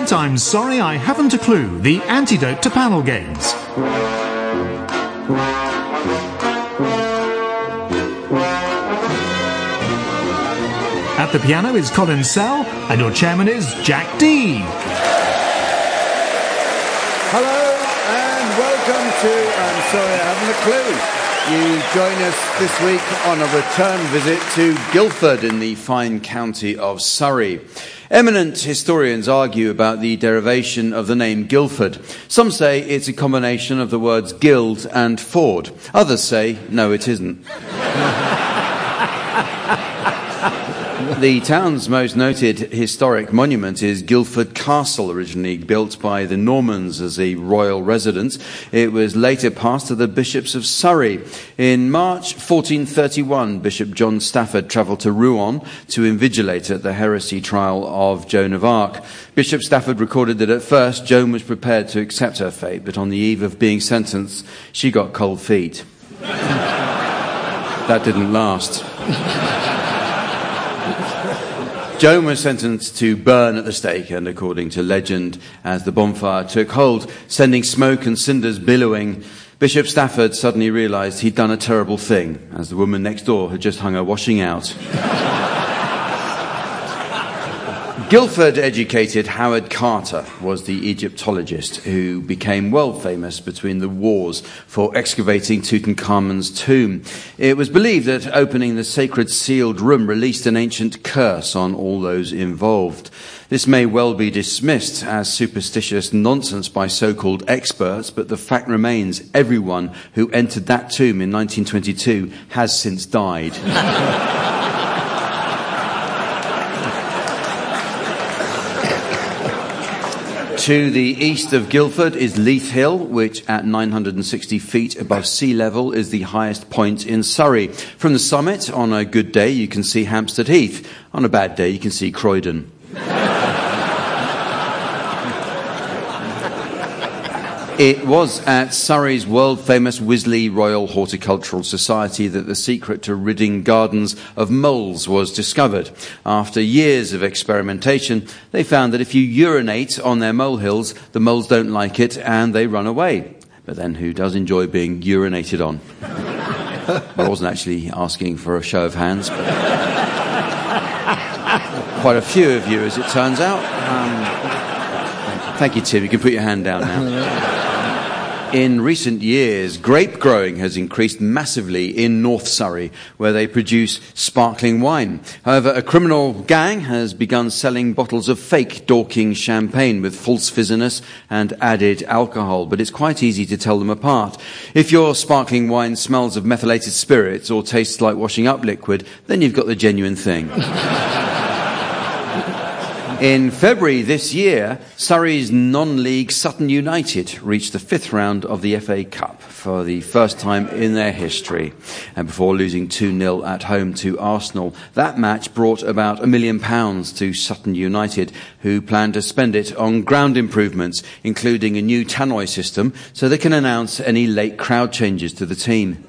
tonight, I'm sorry I haven't a clue. The antidote to panel games. At the piano is Colin Sell, and your chairman is Jack Dee. Hello, and welcome to I'm Sorry I Haven't a Clue. You join us this week on a return visit to Guildford in the fine county of Surrey. Eminent historians argue about the derivation of the name Guildford. Some say it's a combination of the words guild and ford. Others say, no, it isn't. The town's most noted historic monument is Guildford Castle, originally built by the Normans as a royal residence. It was later passed to the bishops of Surrey. In March 1431, Bishop John Stafford travelled to Rouen to invigilate at the heresy trial of Joan of Arc. Bishop Stafford recorded that at first Joan was prepared to accept her fate, but on the eve of being sentenced, she got cold feet. That didn't last. Joan was sentenced to burn at the stake, and according to legend, as the bonfire took hold, sending smoke and cinders billowing, Bishop Stafford suddenly realised he'd done a terrible thing, as the woman next door had just hung her washing out. Guildford-educated Howard Carter was the Egyptologist who became world famous between the wars for excavating Tutankhamun's tomb. It was believed that opening the sacred sealed room released an ancient curse on all those involved. This may well be dismissed as superstitious nonsense by so-called experts, but the fact remains everyone who entered that tomb in 1922 has since died. To the east of Guildford is Leith Hill, which at 960 feet above sea level is the highest point in Surrey. From the summit, on a good day, you can see Hampstead Heath. On a bad day, you can see Croydon. It was at Surrey's world-famous Wisley Royal Horticultural Society that the secret to ridding gardens of moles was discovered. After years of experimentation, they found that if you urinate on their molehills, the moles don't like it and they run away. But then who does enjoy being urinated on? I wasn't actually asking for a show of hands, but quite a few of you, as it turns out. Thank you, Tim. You can put your hand down now. In recent years, grape growing has increased massively in North Surrey, where they produce sparkling wine. However, a criminal gang has begun selling bottles of fake Dorking champagne with false fizziness and added alcohol, but it's quite easy to tell them apart. If your sparkling wine smells of methylated spirits or tastes like washing up liquid, then you've got the genuine thing. In February this year, Surrey's non-league Sutton United reached the 5th round of the FA Cup for the first time in their history. And before losing 2-0 at home to Arsenal, that match brought about £1 million to Sutton United, who plan to spend it on ground improvements, including a new tannoy system, so they can announce any late crowd changes to the team.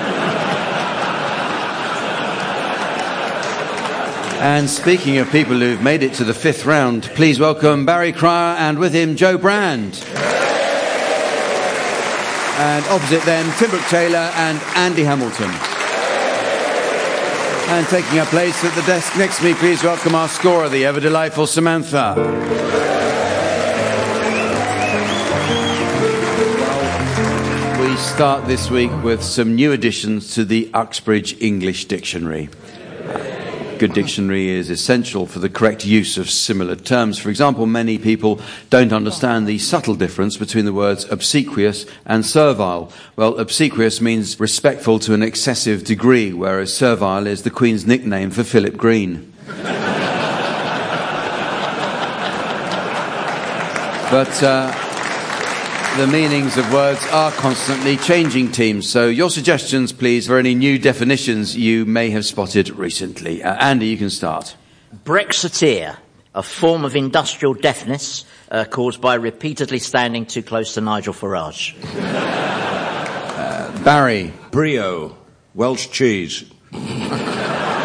And speaking of people who've made it to the 5th round, please welcome Barry Cryer and with him Joe Brand. And opposite them, Tim Brooke-Taylor and Andy Hamilton. And taking her place at the desk next to me, please welcome our scorer, the ever-delightful Samantha. Well, we start this week with some new additions to the Uxbridge English Dictionary. Good dictionary is essential for the correct use of similar terms. For example, many people don't understand the subtle difference between the words obsequious and servile. Well, obsequious means respectful to an excessive degree, whereas servile is the Queen's nickname for Philip Green. But the meanings of words are constantly changing, teams. So your suggestions, please, for any new definitions you may have spotted recently. Andy, you can start. Brexiteer, a form of industrial deafness caused by repeatedly standing too close to Nigel Farage. Barry. Brio, Welsh cheese.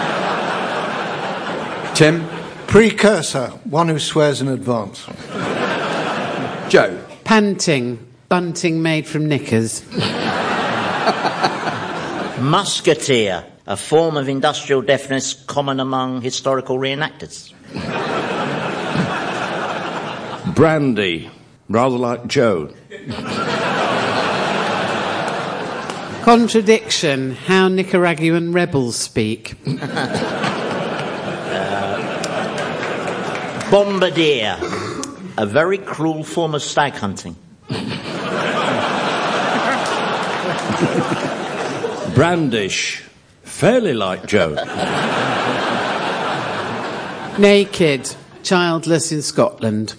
Tim. Precursor, one who swears in advance. Joe. Panting. Bunting made from knickers. Musketeer, a form of industrial deafness common among historical reenactors. Brandy, rather like Joe. Contradiction, how Nicaraguan rebels speak. Bombardier, a very cruel form of stag hunting. Brandish, fairly like Joe. Naked, childless in Scotland.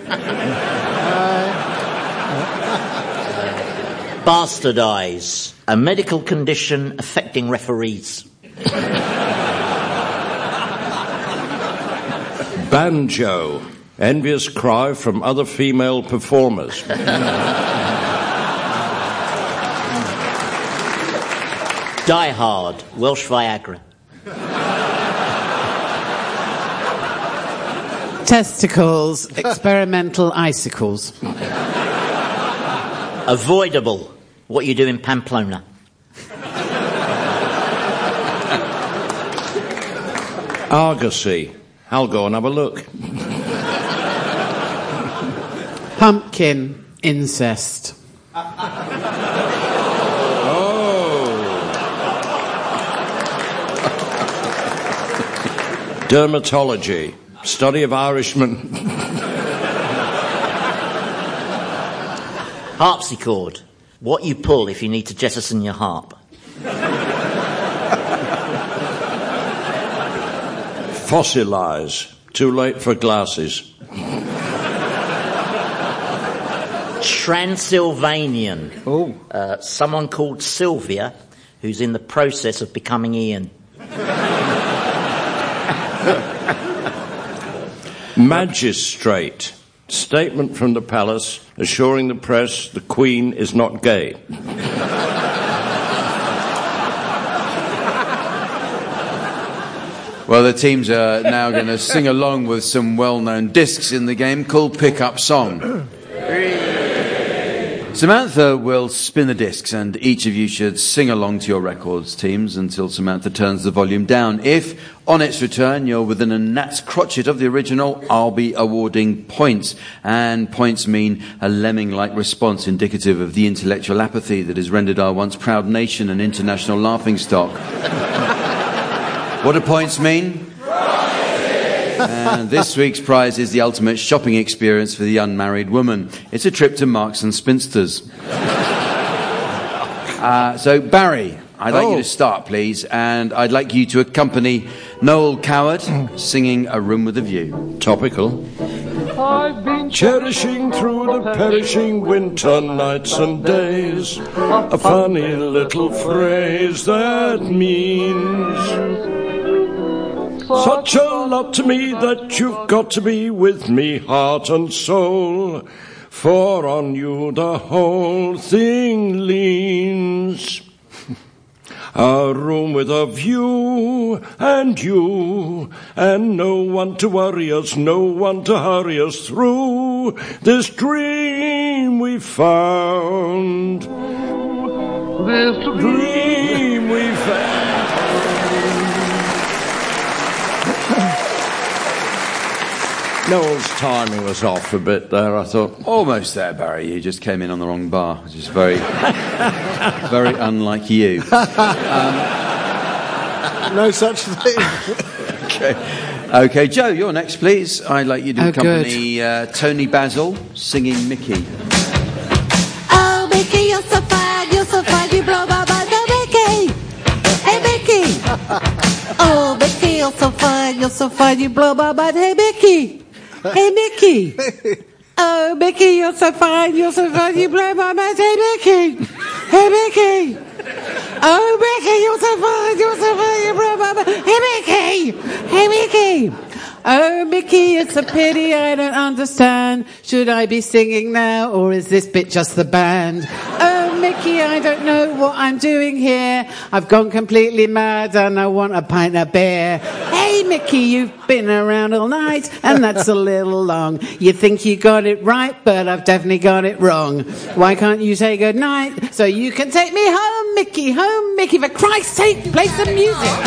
Bastardize, a medical condition affecting referees. Banjo, envious cry from other female performers. Die Hard, Welsh Viagra. Testicles, experimental icicles. Avoidable, what you do in Pamplona. Argosy, I'll go and have a look. Pumpkin, incest. Dermatology, study of Irishmen. Harpsichord, what you pull if you need to jettison your harp. Fossilize, too late for glasses. Transylvanian, someone called Sylvia who's in the process of becoming Ian. Magistrate, statement from the palace assuring the press the Queen is not gay. Well, the teams are now going to sing along with some well-known discs in the game called Pick Up Song. Samantha will spin the discs, and each of you should sing along to your records, teams, until Samantha turns the volume down. If, on its return, you're within a gnat's crotchet of the original, I'll be awarding points. And points mean a lemming-like response indicative of the intellectual apathy that has rendered our once proud nation an international laughingstock. What do points mean? And this week's prize is the ultimate shopping experience for the unmarried woman. It's a trip to Marks and Spinsters. So, Barry, I'd like you to start, please, and I'd like you to accompany Noel Coward singing A Room with a View. Topical. I've been cherishing through the perishing winter nights and days a funny little phrase that means such a lot to me that you've got to be with me, heart and soul, for on you the whole thing leans. A room with a view, and you, and no one to worry us, no one to hurry us through this dream we found. This dream we found. Noel's timing was off a bit there, I thought. Almost there, Barry. You just came in on the wrong bar, which is very, very unlike you. No such thing. Okay, Joe, you're next, please. I'd like you to accompany Tony Basil singing Mickey. Oh, Mickey, you're so fine, you blow my mind, oh, Mickey. Hey, Mickey. Oh, Mickey, you're so fine, you blow my mind, hey, Mickey. Hey, Mickey. Oh, Mickey, you're so fine, you blow my mind. Hey, Mickey. Hey, Mickey. Oh, Mickey, you're so fine, you blow my mind. Hey, Mickey. Hey, Mickey. Oh, Mickey, it's a pity I don't understand. Should I be singing now, or is this bit just the band? Oh, Mickey, I don't know what I'm doing here. I've gone completely mad and I want a pint of beer. Hey, Mickey, Mickey, you've been around all night, and that's a little long. You think you got it right, but I've definitely got it wrong. Why can't you say good night so you can take me home, Mickey, home, Mickey? For Christ's sake, play some music.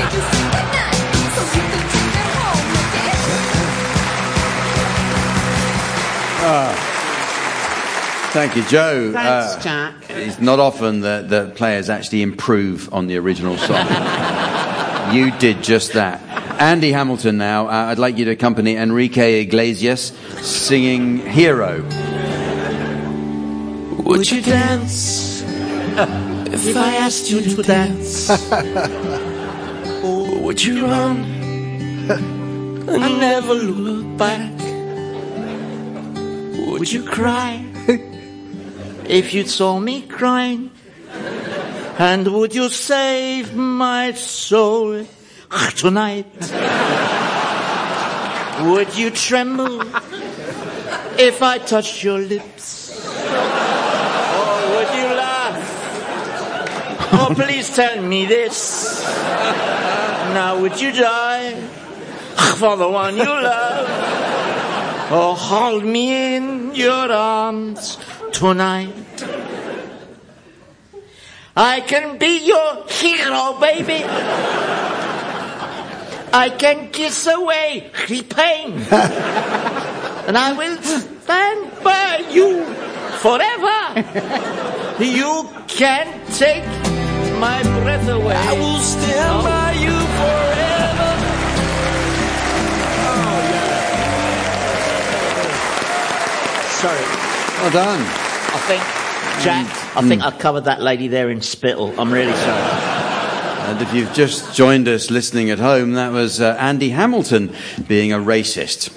Thank you, Joe. Thanks, Jack. It's not often that players actually improve on the original song. You did just that. Andy Hamilton now. I'd like you to accompany Enrique Iglesias singing Hero. Would you dance if I asked you to dance? Or would you run and never look back? Would you cry If you saw me crying, and would you save my soul tonight? Would you tremble if I touched your lips? Or would you laugh? Oh, please tell me this. Now would you die for the one you love? Or hold me in your arms tonight? I can be your hero, baby. I can kiss away the pain. And I will stand by you forever. You can't take my breath away. I will stand by you forever. Sorry. Well done. I think, Jack, I think I covered that lady there in spittle. I'm really sorry. And if you've just joined us listening at home, that was Andy Hamilton being a racist.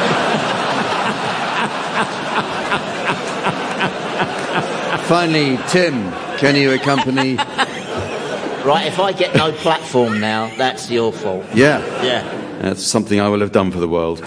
Finally, Tim, can you accompany... Right, if I get no platform now, that's your fault. Yeah. Yeah. That's something I will have done for the world.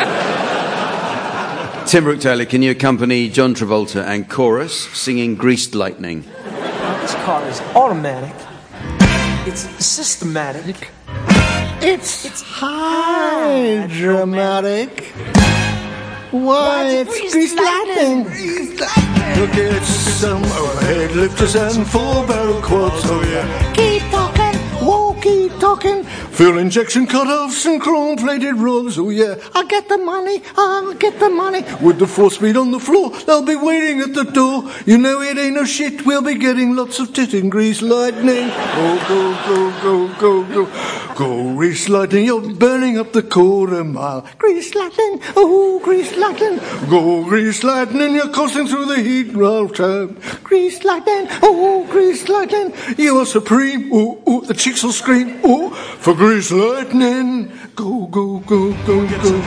Tim Brooke-Taylor, can you accompany John Travolta and chorus singing Greased Lightning? This car is automatic. It's systematic. It's high dramatic. Why, it's Greased Lightning. Look at some overhead lifters and four-barrel quads, oh yeah. Keep talking, whoa, keep talking. Fuel injection cut-offs and chrome-plated rods, oh yeah. I'll get the money. With the 4-speed on the floor, they'll be waiting at the door. You know it ain't no shit, we'll be getting lots of titting Greased Lightning. Go, go, go, go, go, go. Go, Greased Lightning, you're burning up the quarter mile. Greased Lightning, oh, Greased Lightning. Go, Greased Lightning, you're coursing through the heat rail time. Greased Lightning, oh, Greased Lightning. You are supreme, ooh, ooh, the chicks will scream, ooh, for Greased Lightning. Go, go, go, go, go, go.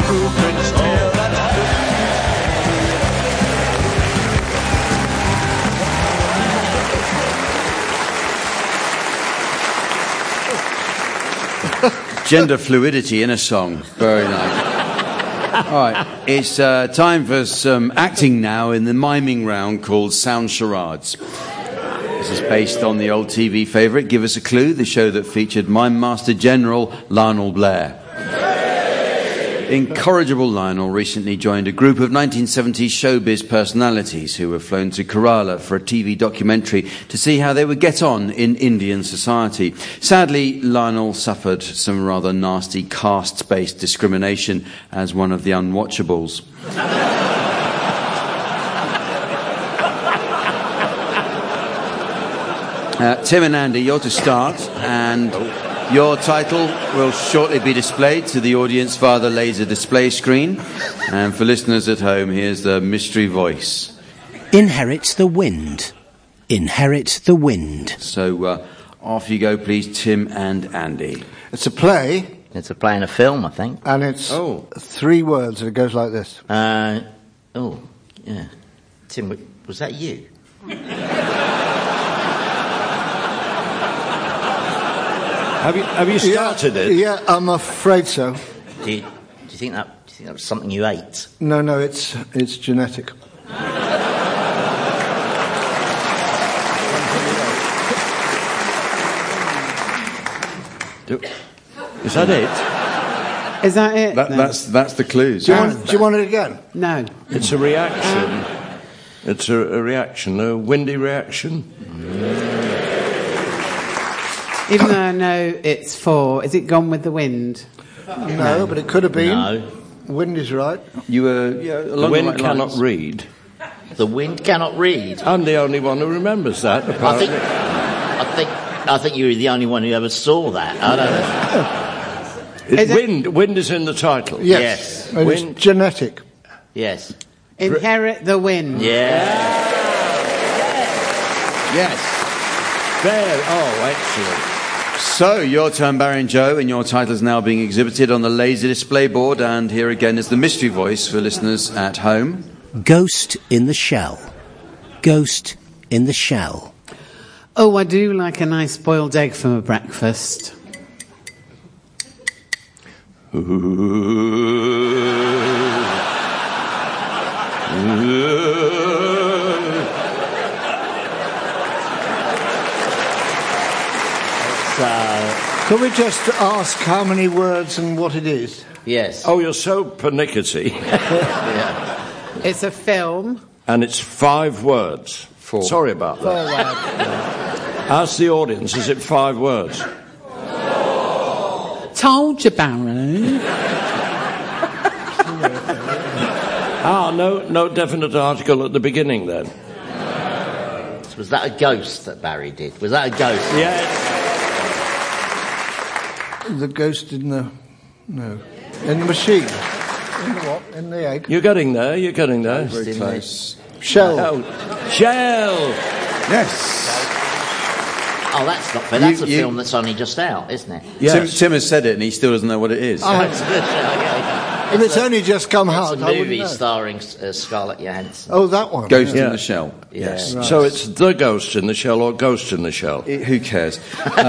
Gender fluidity in a song. Very nice. All right, it's time for some acting now in the miming round called Sound Charades. This is based on the old TV favourite, Give Us a Clue, the show that featured Mime Master General Lionel Blair. Incorrigible Lionel recently joined a group of 1970s showbiz personalities who were flown to Kerala for a TV documentary to see how they would get on in Indian society. Sadly, Lionel suffered some rather nasty caste-based discrimination as one of the unwatchables. Tim and Andy, you're to start, and your title will shortly be displayed to the audience via the laser display screen. And for listeners at home, here's the mystery voice. Inherit the wind. Inherit the wind. So off you go, please, Tim and Andy. It's a play. It's a play and a film, I think. And it's 3 words, and it goes like this. Yeah. Tim, was that you? Have you started it? Yeah, I'm afraid so. Do you think that was something you ate? No, it's genetic. Is that it? Is that it? That's the clues. Do you want it again? No. It's a reaction. It's a reaction, a windy reaction. Even though I know it's 4, is it Gone with the Wind? No, but it could have been. No. Wind is right. You were The wind right cannot lines. read. The wind cannot read. I'm the only one who remembers that, apparently. I think you're the only one who ever saw that. I don't know. Wind is in the title. Yes. And Wind. it's genetic. Yes. Inherit the Wind. Yeah. Yes. There. Oh, excellent. So, your turn, Barry and Joe, and your title is now being exhibited on the laser display board, and here again is the mystery voice for listeners at home. Ghost in the Shell. Ghost in the Shell. Oh, I do like a nice boiled egg for my breakfast. Could we just ask how many words and what it is? Yes. Oh, you're so pernickety. Yeah. It's a film. And it's 5 words. 4. Sorry about that. Ask the audience, is it 5 words? Told you, Barry. No definite article at the beginning then. Was that a ghost that Barry did? Was that a ghost? Yeah. The ghost in the... No. In the machine. In the what? In the egg. You're getting there. Very close. Shell. Oh, shell. Yes. Oh, that's not fair. That's a film that's only just out, isn't it? Yes. Tim has said it, and he still doesn't know what it is. If it's only just come out, It's a I wouldn't movie know. starring Scarlett Johansson. Oh, that one. Ghost Yeah. in the Shell. Yes. Right. So it's the ghost in the shell or ghost in the shell? Who cares?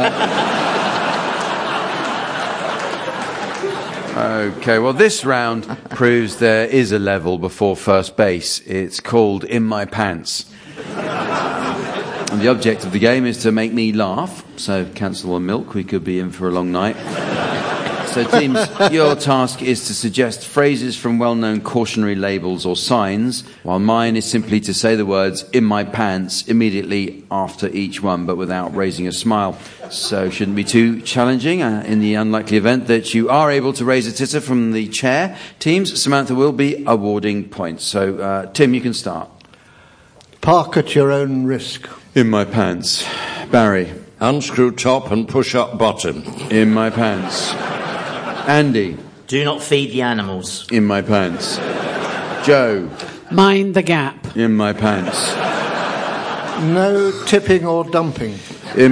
Okay, well, this round proves there is a level before first base. It's called In My Pants. And the object of the game is to make me laugh. So cancel on milk, we could be in for a long night. So teams, your task is to suggest phrases from well-known cautionary labels or signs, while mine is simply to say the words "in my pants" immediately after each one, but without raising a smile. So shouldn't be too challenging. In the unlikely event that you are able to raise a titter from the chair, teams, Samantha will be awarding points. So Tim, you can start. Park at your own risk. In my pants. Barry. Unscrew top and push up bottom. In my pants. Andy. Do not feed the animals. In my pants. Joe. Mind the gap. In my pants. No tipping or dumping. In...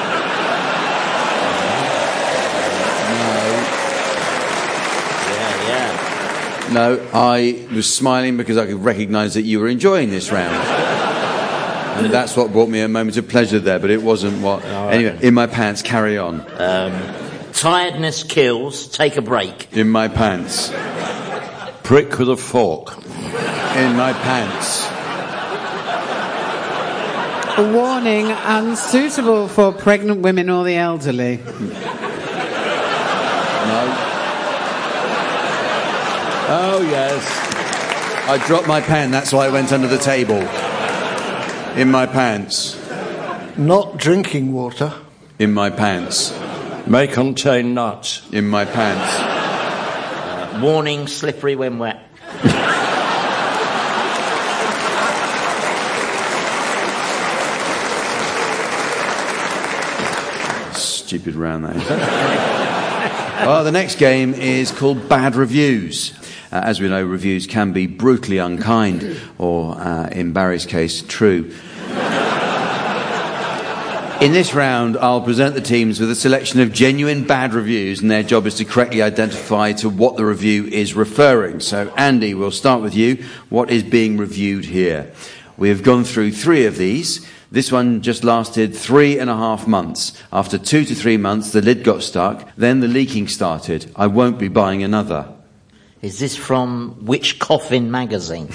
No, I was smiling because I could recognise that you were enjoying this round. And that's what brought me a moment of pleasure there, but it wasn't what... Anyway, in my pants, carry on. Tiredness kills, take a break. In my pants. Prick with a fork. In my pants. A warning, unsuitable for pregnant women or the elderly. No. Oh, yes. I dropped my pen, that's why it went under the table. In my pants. Not drinking water. In my pants. May contain nuts. In my pants. Warning, slippery when wet. Stupid round that is. Well, the next game is called Bad Reviews. As we know, reviews can be brutally unkind, or, in Barry's case, true. In this round, I'll present the teams with a selection of genuine bad reviews, and their job is to correctly identify to what the review is referring. So, Andy, we'll start with you. What is being reviewed here? We have gone through 3 of these. This one just lasted 3.5 months. After 2 to 3 months, the lid got stuck. Then the leaking started. I won't be buying another. Is this from Which Coffin magazine?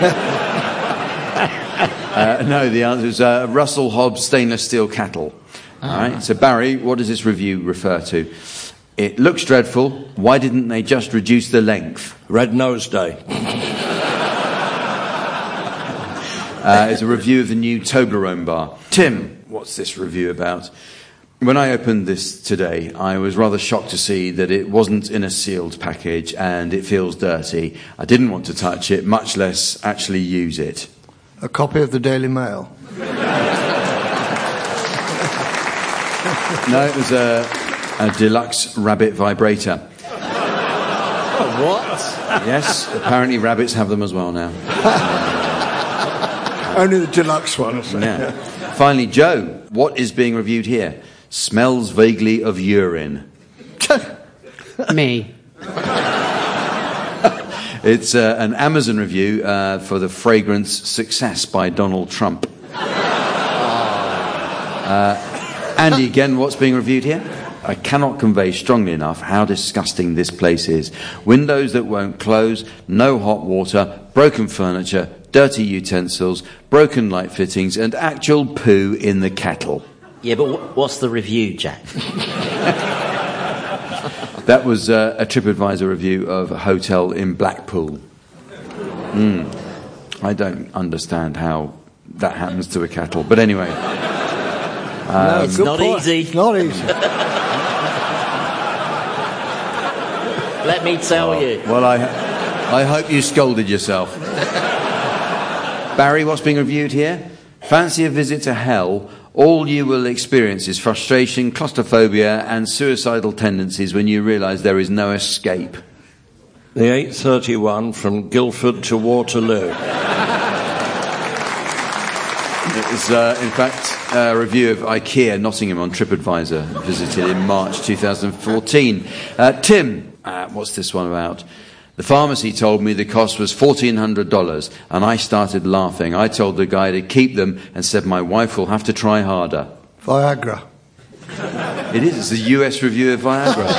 No, the answer is Russell Hobbs stainless steel kettle. All right. So, Barry, what does this review refer to? It looks dreadful. Why didn't they just reduce the length? Red Nose Day. It's a review of the new Toblerone bar. Tim, what's this review about? When I opened this today, I was rather shocked to see that it wasn't in a sealed package and it feels dirty. I didn't want to touch it, much less actually use it. A copy of the Daily Mail. No, it was a deluxe rabbit vibrator. What? Yes, apparently rabbits have them as well now. Only the deluxe one. Yeah. Finally, Joe, what is being reviewed here? Smells vaguely of urine. Me. It's an Amazon review for the fragrance Success by Donald Trump. Andy, again, what's being reviewed here? I cannot convey strongly enough how disgusting this place is. Windows that won't close, no hot water, broken furniture, dirty utensils, broken light fittings, and actual poo in the kettle. Yeah, but what's the review, Jack? That was a TripAdvisor review of a hotel in Blackpool. I don't understand how that happens to a kettle. But anyway. It's not easy. It's not easy. Let me tell you. Well, I hope you scolded yourself. Barry, what's being reviewed here? Fancy a visit to hell? All you will experience is frustration, claustrophobia, and suicidal tendencies when you realise there is no escape. The 8:31 from Guildford to Waterloo. It was, in fact, a review of IKEA Nottingham on TripAdvisor, visited in March 2014. Tim, what's this one about? The pharmacy told me the cost was $1,400, and I started laughing. I told the guy to keep them and said my wife will have to try harder. Viagra. It is. It's a US review of Viagra.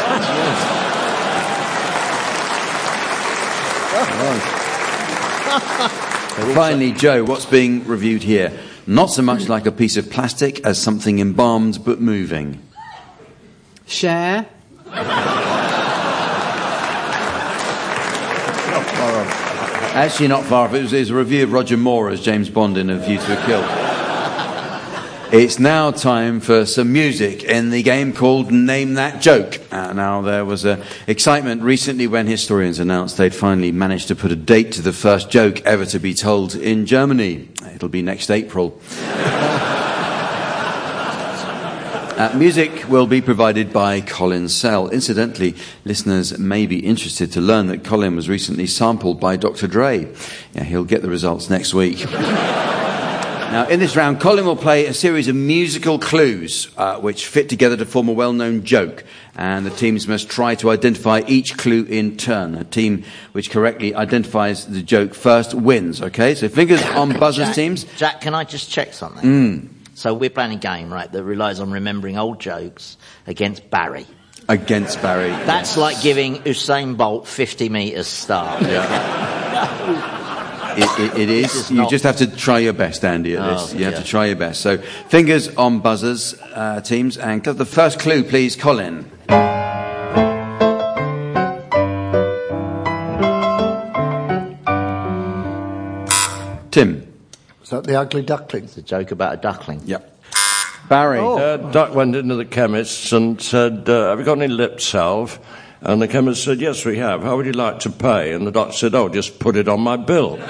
Finally, Joe, what's being reviewed here? Not so much like a piece of plastic as something embalmed but moving. Share. Actually, not far off. It was a review of Roger Moore as James Bond in A View to a Kill. It's now time for some music in the game called Name That Joke. Now, there was excitement recently when historians announced they'd finally managed to put a date to the first joke ever to be told in Germany. It'll be next April. Music will be provided by Colin Sell. Incidentally, listeners may be interested to learn that Colin was recently sampled by Dr. Dre. Yeah, he'll get the results next week. Now, in this round, Colin will play a series of musical clues which fit together to form a well-known joke. And the teams must try to identify each clue in turn. A team which correctly identifies the joke first wins, okay? So fingers on buzzers, teams. Jack, can I just check something? So we're playing a game, right, that relies on remembering old jokes against Barry. Against Barry. That's like giving Usain Bolt 50 metres start. Yeah. It is. You just have to try your best, Andy, at this. You have to try your best. So fingers on buzzers, teams. And the first clue, please, Colin. Tim. Is that the ugly duckling? It's a joke about a duckling. Yep. Barry. Duck went into the chemist's and said, have you got any lip salve? And the chemist said, yes, we have. How would you like to pay? And the doctor said, oh, just put it on my bill.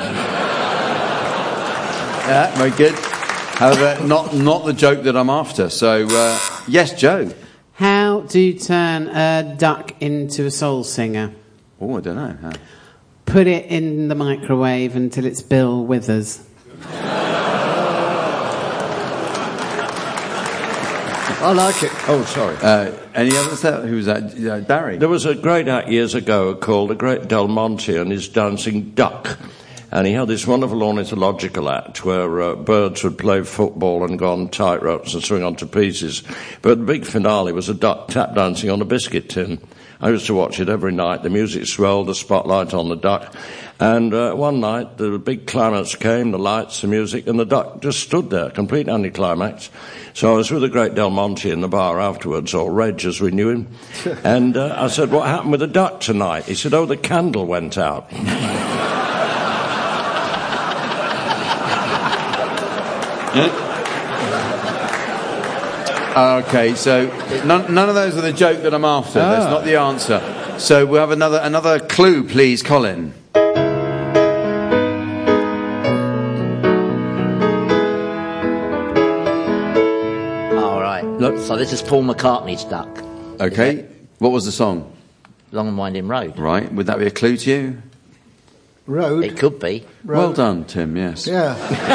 Yeah, very good. However, not the joke that I'm after. So, yes, Joe. How do you turn a duck into a soul singer? Oh, I don't know. How? Put it in the microwave until its bill withers. I like it. Oh, sorry. Any others there? Who was that? Barry? There was a great act years ago called The Great Del Monte and His Dancing Duck. And he had this wonderful ornithological act where birds would play football and go on tight ropes and swing onto pieces. But the big finale was a duck tap dancing on a biscuit tin. I used to watch it every night. The music swelled, the spotlight on the duck. And one night, the big climax came, the lights, the music, and the duck just stood there, complete anticlimax. So I was with the great Del Monte in the bar afterwards, or Reg as we knew him. And I said, what happened with the duck tonight? He said, oh, the candle went out. Okay, so none of those are the joke that I'm after. That's not the answer. So we'll have another clue, please, Colin. All right. Look, so this is Paul McCartney's duck. Okay. What was the song? Long and Winding Road. Right. Would that be a clue to you? Road. It could be. Road. Well done, Tim. Yes. Yeah.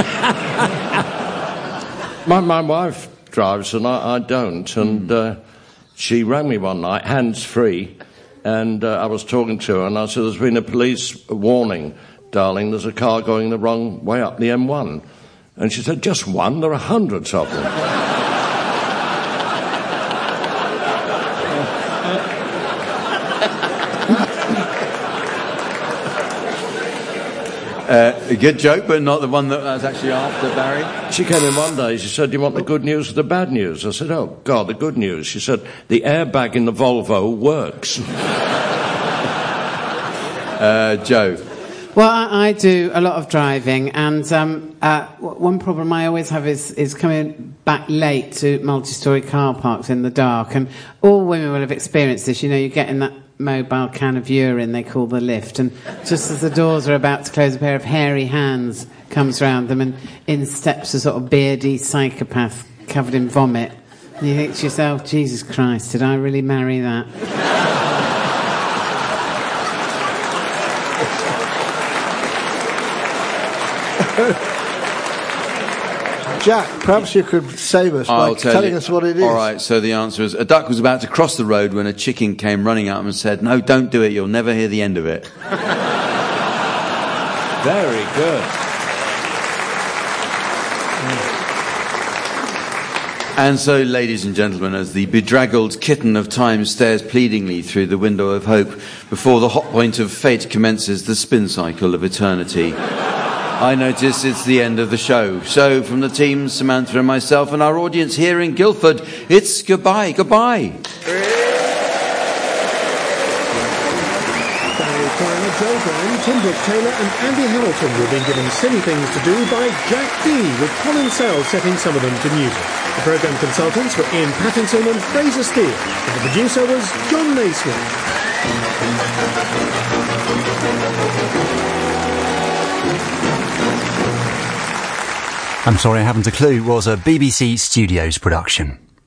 My wife drives and I don't, and she rang me one night, hands-free, and I was talking to her, and I said, there's been a police warning, darling, there's a car going the wrong way up the M1. And she said, just one? There are hundreds of them. A good joke, but not the one that I was actually after, Barry. She came in one day, she said, do you want the good news or the bad news? I said, oh, God, the good news. She said, the airbag in the Volvo works. Joe. Well, I do a lot of driving, and one problem I always have is coming back late to multi-storey car parks in the dark, and all women will have experienced this. You know, you get in that mobile can of urine they call the lift, and just as the doors are about to close, a pair of hairy hands comes round them, and in steps a sort of beardy psychopath covered in vomit. And you think to yourself, Jesus Christ, did I really marry that? Jack, perhaps you could save us by telling us what it is. All right, so the answer is, a duck was about to cross the road when a chicken came running up and said, no, don't do it, you'll never hear the end of it. Very good. And so, ladies and gentlemen, as the bedraggled kitten of time stares pleadingly through the window of hope before the hot point of fate commences the spin cycle of eternity, I notice it's the end of the show. So, from the team, Samantha and myself and our audience here in Guildford, it's goodbye. Goodbye. Barry Cryer, Joe Brown, Tim Brooke-Taylor and Andy Hamilton were being given silly things to do by Jack Dee, with Colin Sell setting some of them to music. The programme consultants were Ian Pattinson and Fraser Steele, and the producer was John Naismith. I'm Sorry I Haven't a Clue was a BBC Studios production.